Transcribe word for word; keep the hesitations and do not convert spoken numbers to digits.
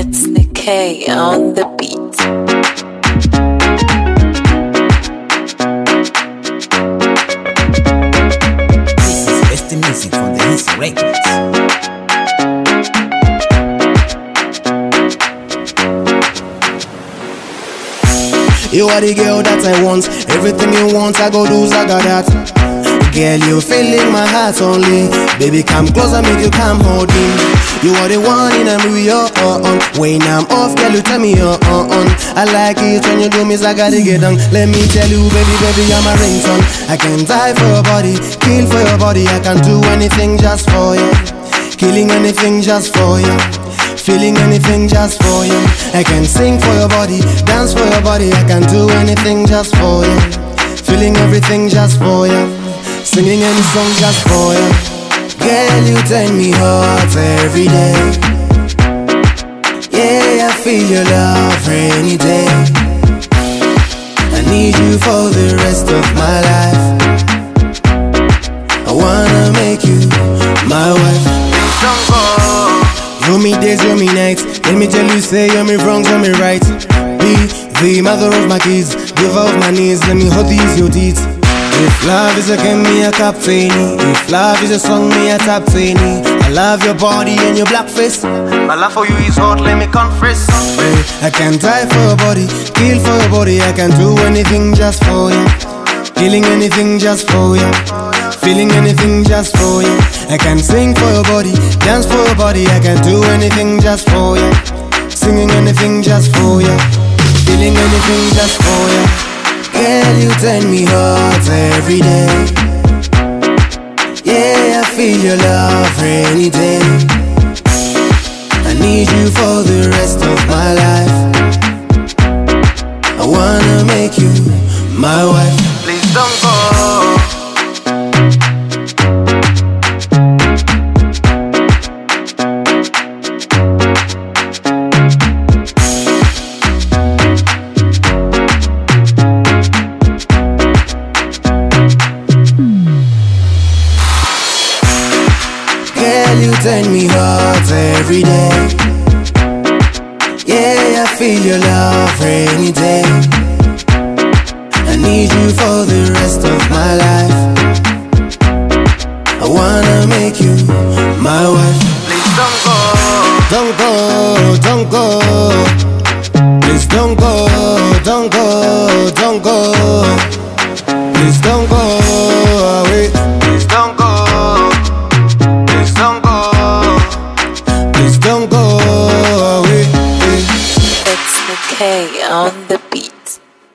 It's Nick K on the beat. This is best music from the East Records. You are the girl that I want. Everything you want, I go do, I got that. Girl, you feeling my heart only. Baby, come closer, make you come hold me. You are the one in a movie, oh, oh, oh. When I'm off, girl, you tell me, oh, oh, oh. I like it when you do me, so I gotta get down. Let me tell you, baby, baby, I'm a ringtone. I can die for your body, kill for your body. I can do anything just for you. Killing anything just for you. Feeling anything just for you. I can sing for your body, dance for your body. I can do anything just for you. Feeling everything just for you. Singing any song just for you. Girl, you turn me hot every day. Yeah, I feel your love any day. I need you for the rest of my life. I wanna make you my wife. Don't go. You me days, you me nights. Let me tell you, say you're me wrong, you're me right. Be the mother of my kids, giver of my needs. Let me hold these your deeds. If love is a game, me a captain. If love is a song, me a top ten. I love your body and your black face. My love for you is hot, let me confess. I can die for your body, kill for your body. I can do anything just for you. Killing anything just for you. Feeling anything just for you. I can sing for your body, dance for your body. I can do anything just for you. Singing anything just for you. Feeling anything just for you. Girl, you turn me hot every day. Yeah, I feel your love any day. I need you for the rest of my life. I wanna make you my wife. Please don't go. Girl, you turn me hot every day. Yeah, I feel your love any day. I need you for the rest of my life. I wanna make you my wife. Please don't go. Don't go, don't go. Please don't go, don't go, don't go. Please don't go away. Please don't go. Don't go away. It's Nick K on the beat.